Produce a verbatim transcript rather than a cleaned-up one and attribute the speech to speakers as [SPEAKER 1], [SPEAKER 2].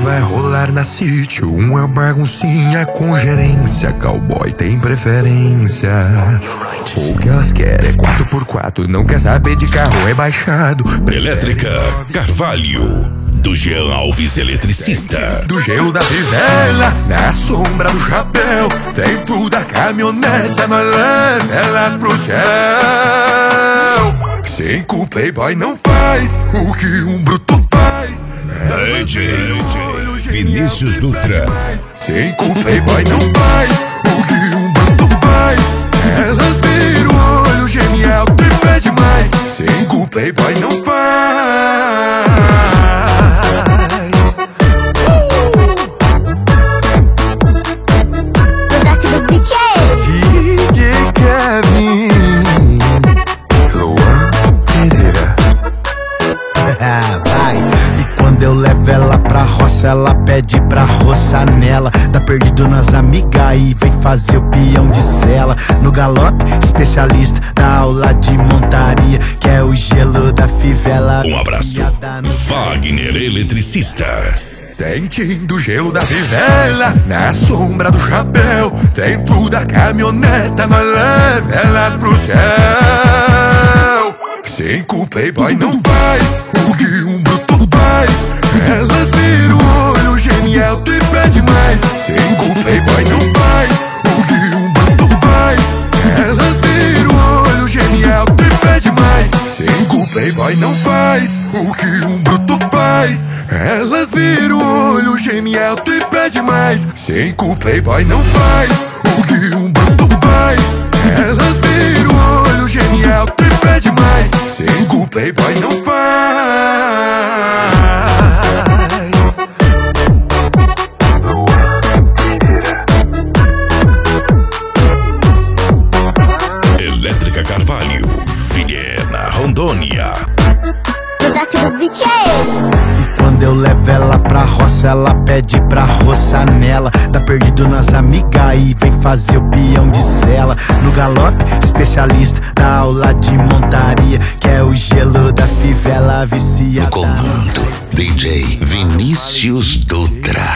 [SPEAKER 1] vai rolar na sítio uma baguncinha com gerência. Cowboy tem preferência. O que elas querem é quatro por quatro, não quer saber de carro rebaixado.
[SPEAKER 2] Elétrica Carvalho, do Jean Alves Eletricista.
[SPEAKER 1] Do gelo da fivela, na sombra do chapéu, dentro da caminhoneta, nós leva elas pro céu. Cinco playboy não faz o que um bruto faz.
[SPEAKER 2] D J Vinícius Dutra.
[SPEAKER 1] Cinco playboy não faz o que um bruto faz. Elas viram o olho genial, tripé demais. Cinco playboy não faz. D J Kevin, Luan Pereira.
[SPEAKER 3] Vai. E quando eu levo ela pra roça, ela pede pra roçar nela. Tá perdido nas amigas e vem fazer o peão de cela. No galope, especialista da aula de montaria, que é o gelo da fivela.
[SPEAKER 2] Um abraço, Wagner Eletricista.
[SPEAKER 1] Sentindo o gelo da fivela, na sombra do chapéu, dentro da caminhoneta, nós leva elas pro céu. Cinco playboy não faz o que um bruto faz. Elas viram o olho genial, tripé demais. Cinco playboy não faz o que um bruto faz. Elas viram o olho genial, tripé demais. Cinco playboy não faz o que um bruto faz. Elas viram o olho genial, tripé demais. Cinco playboy não faz o que um bruto faz. Elas viram o olho genial, tripé demais. Cinco playboy não faz.
[SPEAKER 2] Elétrica Carvalho, Vilhena, Rondônia.
[SPEAKER 3] E quando eu levo ela pra roça, ela pede pra roçar nela. Tá perdido nas amigas e vem fazer o peão de cela. No galope, especialista da aula de montaria, que é o gelo da fivela viciada.
[SPEAKER 4] No comando, D J Vinícius Dutra.